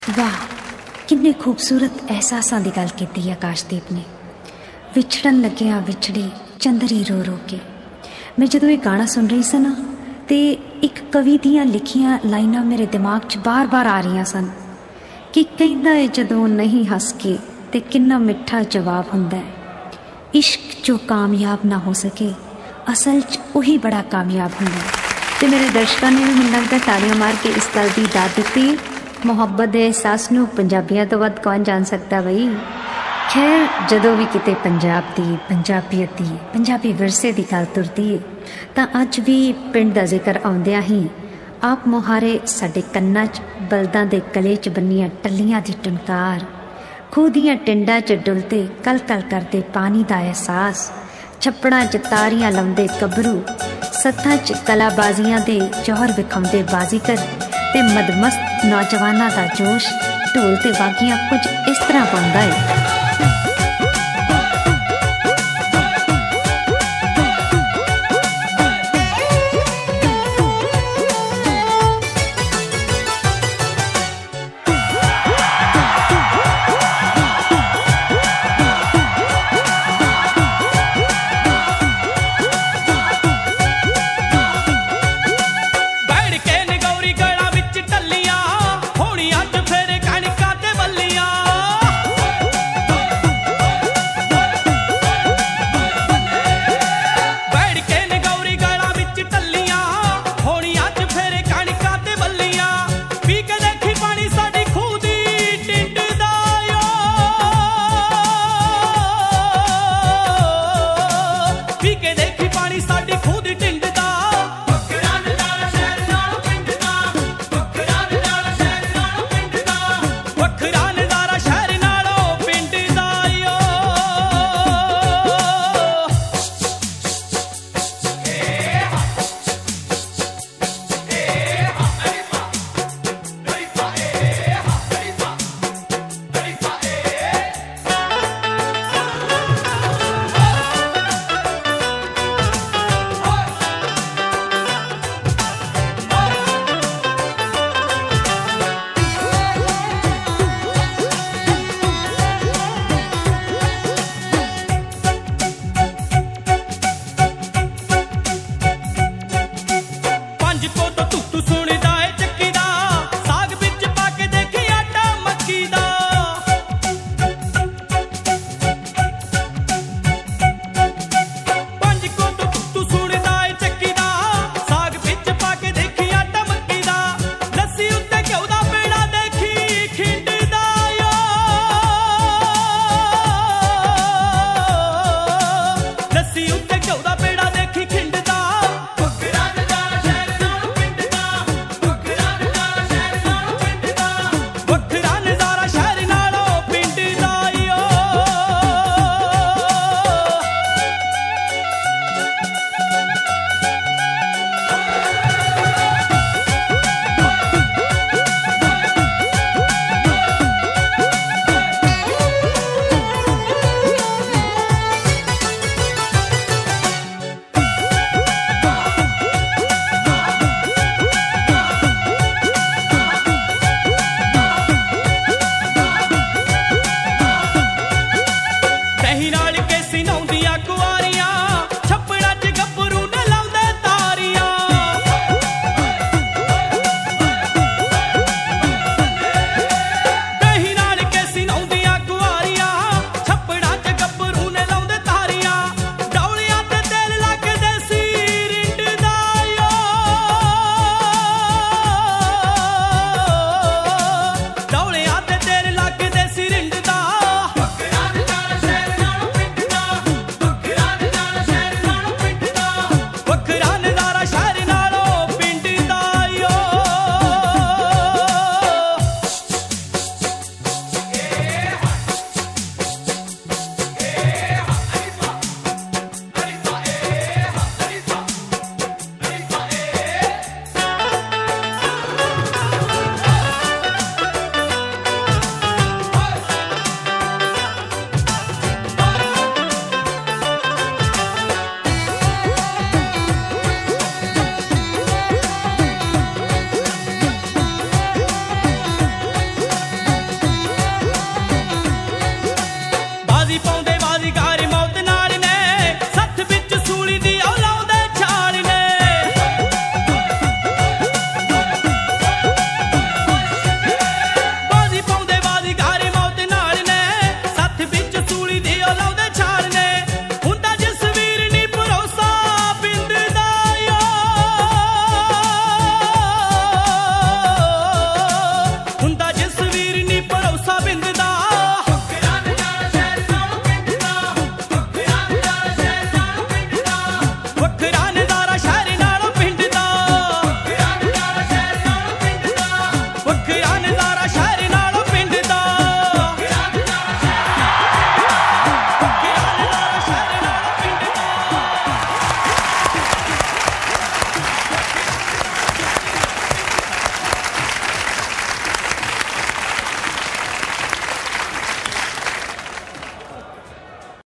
वाह किन्ने खूबसूरत एहसासां दी गल कीती आकाशदीप ने। विछड़न लग्या विछड़ी चंदरी रो रो के। मैं जदों ये गाना सुन रही सी ना ते एक कवि दियां लिखियां लाइनां मेरे दिमाग च बार बार आ रही सन कि कहंदा है जदों नहीं हस के ते किन्ना मिठा जवाब हुंदा है। इश्क जो कामयाब ना हो सके असल च उही बड़ा कामयाब हुंदा है। ते मेरे दर्शकों ने भी मैनूं लगदा तालियां मार के इस गल दी दाद दित्ती। मुहब्बत दे एहसास नूं पंजाबियां तो वध कौन जान सकता बई। खैर जदों भी किते पंजाब दी पंजाबीयत दी पंजाबी विरसे दी गल तुरदी है तां अज भी पिंड दा जिक्र आउंदियां ही आप मुहारे साडे कन्नां च बलदां दे गले च बन्नियां टल्लियां दी टनकार, खूह दियां टिंडां च डुलदे कल कल करदे पानी दा एहसास, छप्पड़ां च तारियां लाउंदे गभरू, सत्थां च कलाबाजियां दे जौहर विखाउंदे बाजीगर ते मदमस्त नौजवानां दा जोश ढोल ते बागियां कुछ इस तरह पाउंदा है।